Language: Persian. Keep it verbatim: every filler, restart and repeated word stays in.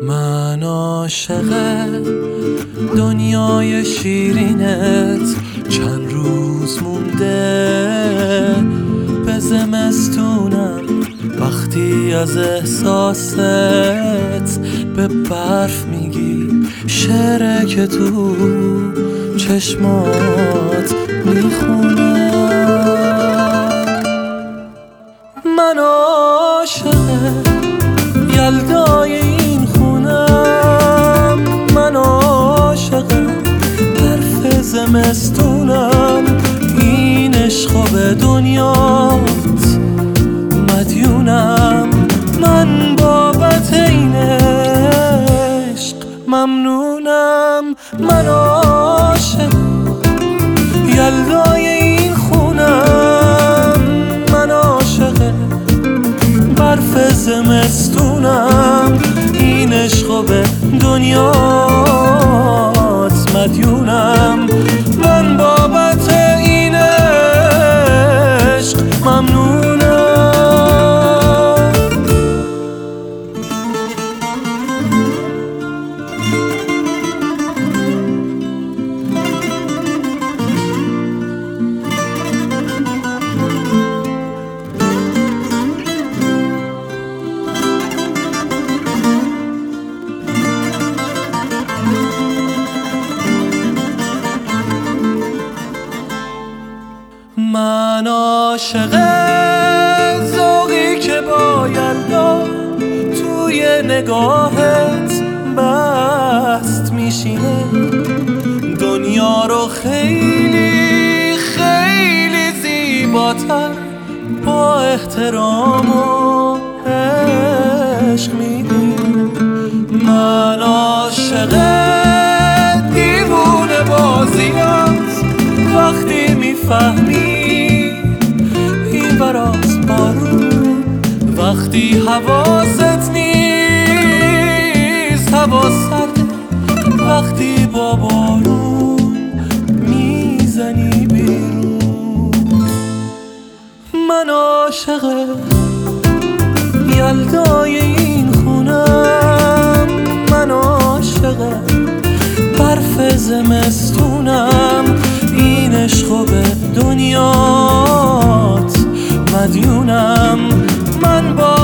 من عاشق دنیای شیرینت، چند روز مونده به زمستونم. وقتی از احساست به برف میگی شعره که تو چشمات میخونه. من عاشق یلدای این خونم، من عاشق برف زمستونم. این عشق به دنیات مدیونم، من بابت این عشق ممنونم. من عاشق یلدای این خونم، من عاشق برف زمستونم. این عشق به دنیات مدیونم، من بابت این عشق ممنونم. من عاشق ذوقی که با یلدا توی نگاهت بست میشینه. دنیا رو خیلی خیلی زیباتر با احترام و عشق میبینه. من عاشق دیوونه بازیات، وقتی میفهمی براز بارون، وقتی حواست نیست هوا سرده، وقتی با بارون میزنی بیرون. من عاشق یلدای این خونم، من عاشق برف زمستونم. این عشق به دنیات مدیونم، من با